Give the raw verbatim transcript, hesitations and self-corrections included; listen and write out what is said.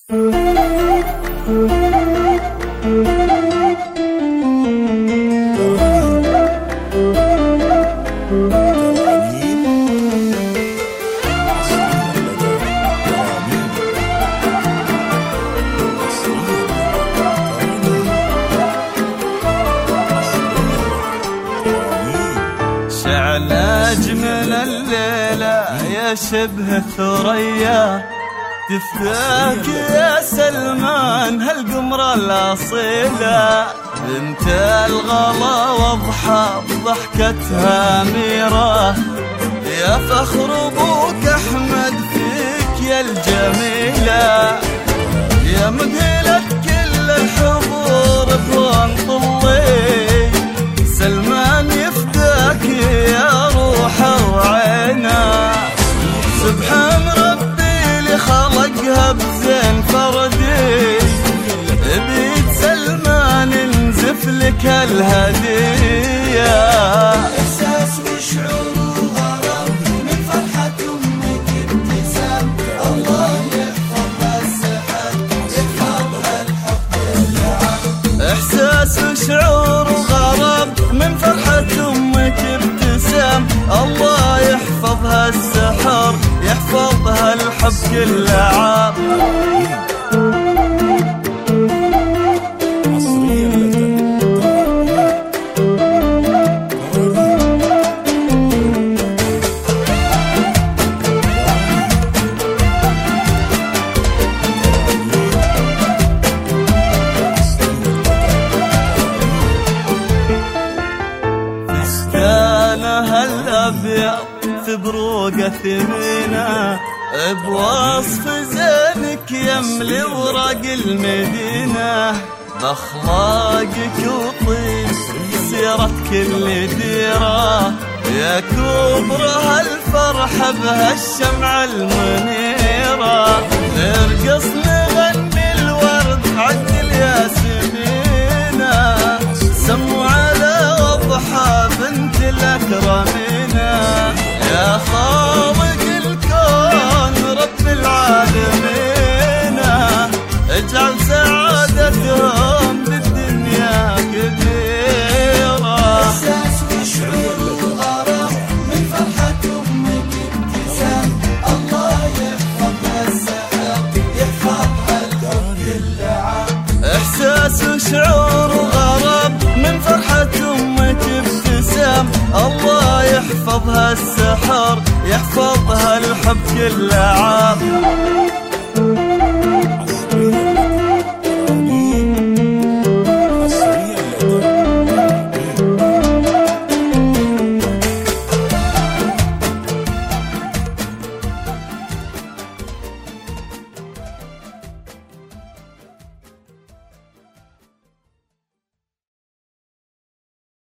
شعل أجمل الليلة يا شبه ثريا، تفداك يا سلمان هالقمرة الأصيلة، بنت الغلا واضحة بضحكتها أميرة، يا فخر أبوك أحمد فيك يا الجميلة، يا مذهلة كل الحضور إخوان طلي، سلمان يفداك يا روحه وعينه، سبحان ربي اللي خلقها بزين فردي، بيد سلمان نزف لك الهدية، إحساس وشعور وغرام من فرحة أمك ابتسام، الله يحفظها السحر يحفظها الحب العام. إحساس وشعور وغرام من فرحة أمك ابتسام، الله يحفظها السحر يحفظها الحب كل عام. فستانها الأبيض في بروقة ثمينة، بوصف زينك يملي ورق المدينة، بأخلاقك وطيب سيرة كل ديرة، يا كبرها الفرحة بهالشمعة المنيرة، نرقص نغني الورد حق الياسمينة، سموا على وضحى بنت الأكرمينة، يا خالق الكون رب العالمين، اجعل سعادتهم بالدنيا كبيرة. إحساس وشعور وغرام من فرحة أمك ابتسام، الله يحفظها السحر يحفظها الحب كل عام. إحساس وشعور وغرام من فرحة أمك ابتسام، الله يحفظها السحر يحفظها الحب كل عام.